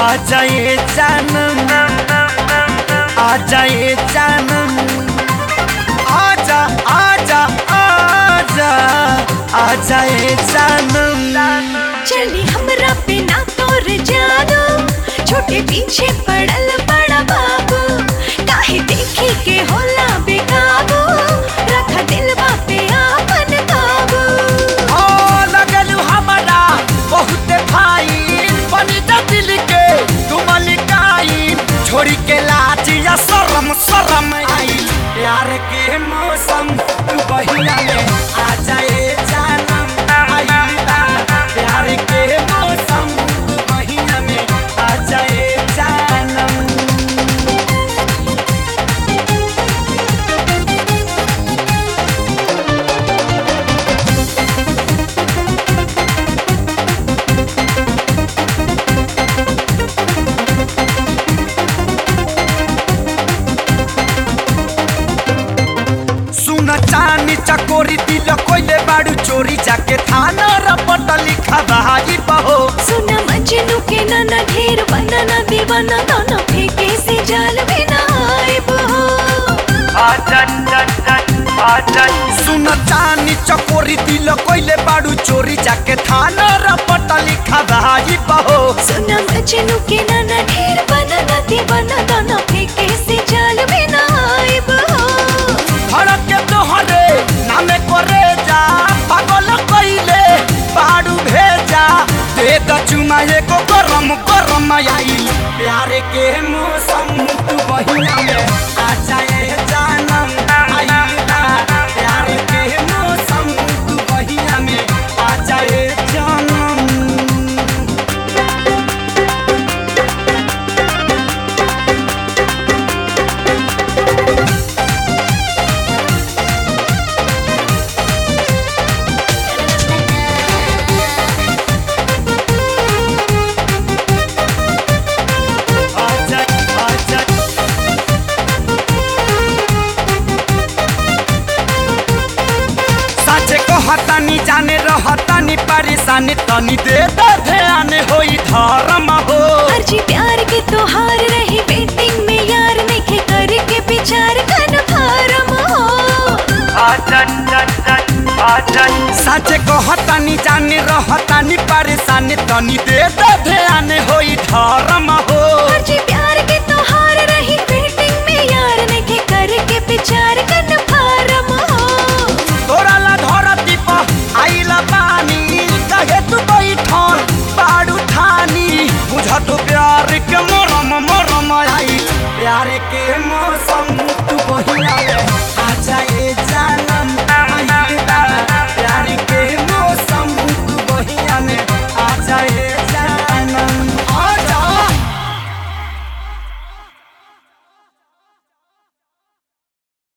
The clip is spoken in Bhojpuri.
आजा ये जानम, आजा ये जानम, आजा आजा आजा आजा ये जानम। चली हमरा पे ना तोर जादू, छोटे पीछे पड़ल बड़ा बाबू, काहे देखी के होला बेकाबू, रखा दिलवा पे आपन काबू। ओ लगलू हमरा बहुत भाई, बनी जा दिल के तू मलिकाई, छोड़ी के लाज या शरम शरम आई, प्यार के मौसम तू बहिया में आजा ये जानम। प्यार के मौसम तू बहिया में आजा ये जानम। सुन चानी चकोरी दिल कोइले बाड़ू चोरी, जाके थाना रपट लिखा भाई बहो। सुना मजनू के नाना ढेर बनाना दीवाना, दोनों फेंके से जाल में ना आइब हो। सुन चानी चकोरी दिल कोइले बाड़ू चोरी, जाके थाना रपट लिखा भाई बहो। सुना मजनू के नाना ढेर बनाना दीवाना, दोनों फेंके से जाल में ना आइब हो। भड़क के तोहरे नामे करे जा, पागल कइले बाड़ू भेजा, दे द चुमा एगो गरम गरम आई, प्यार के मौसम तू बहिया में आजा ये जानम। प्यार के मौसम तू बहिया में आजा ये जानम। आजा आजा साचे कहतानी जाने रहतानी परेशानी, तनी दे द ध्यान होई धर्म हो। अर्जी प्यार के तोहार रही वेटिंग में यार, नेखे करके विचार कन फारम हो। साचे कहतानी जाने रहतानी परेशानी, तनी दे द ध्यान होई धर्म